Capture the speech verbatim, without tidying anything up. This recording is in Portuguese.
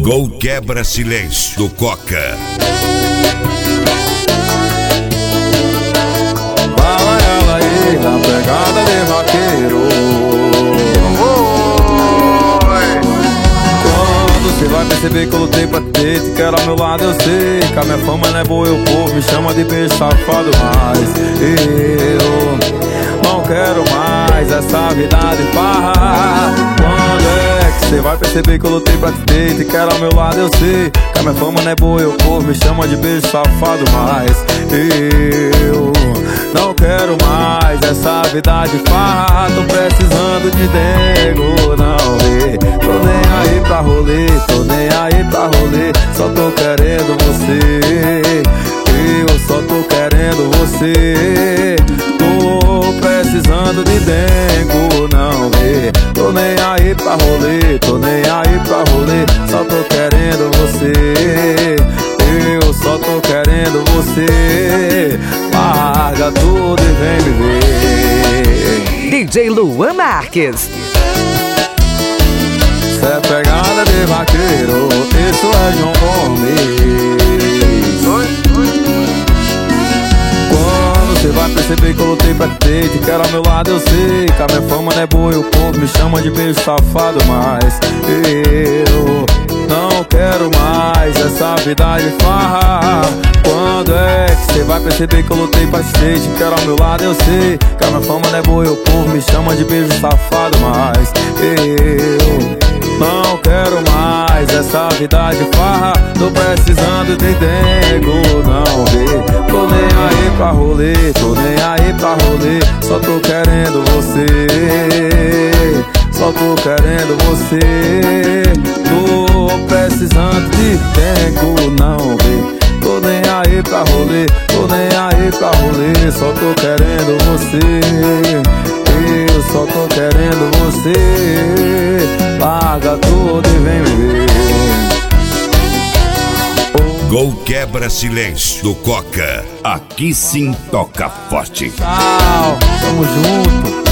Gol quebra silêncio do Coca. Fala ela aí na pegada de vaqueiro. Quando você vai perceber que eu lutei pra ter, te quero ao meu lado, eu sei que a minha fama não é boa, o povo me chama de beijo safado, mas eu não quero mais essa vida de farra. Quando é que você vai perceber que eu lutei pra te ter, te quero ao meu lado, eu sei que a minha fama não é boa, o povo me chama de beijo safado, mas eu não quero mais essa vida de farra. Tô precisando de dengo, não vê. Tô nem aí pra rolê, tô nem aí pra rolê. Só tô querendo você, eu só tô querendo você. Tô precisando de dengo, não vê. Tô nem aí pra rolê, tô nem aí pra rolê. Só tô querendo você, eu só tô querendo você. Larga tudo e vem me ver. D J Luan Marques. Cê é pegada de vaqueiro, isso é João Gomes. Quando cê vai perceber que eu lutei pra ter, te quero ao meu lado, eu sei que a minha fama não é boa e o povo me chama de beijo safado, mas eu não quero mais essa vida de farra. Quando é que cê vai perceber que eu lutei pra ser, te quero ao meu lado, eu sei que a minha fama não é boa e o povo me chama de beijo safado, mas eu não quero mais essa vida de farra. Tô precisando de dengo, não vê. Tô nem aí pra rolê, tô nem aí pra rolê. Só tô querendo você, só tô querendo você. Tô precisando de dengo, não vê. Tô nem aí pra rolê, tô nem aí pra rolê. Só tô querendo você, eu só tô querendo você. Larga tudo e vem me ver. Gol quebra silêncio do Coca. Aqui sim toca forte. Tchau, tamo junto.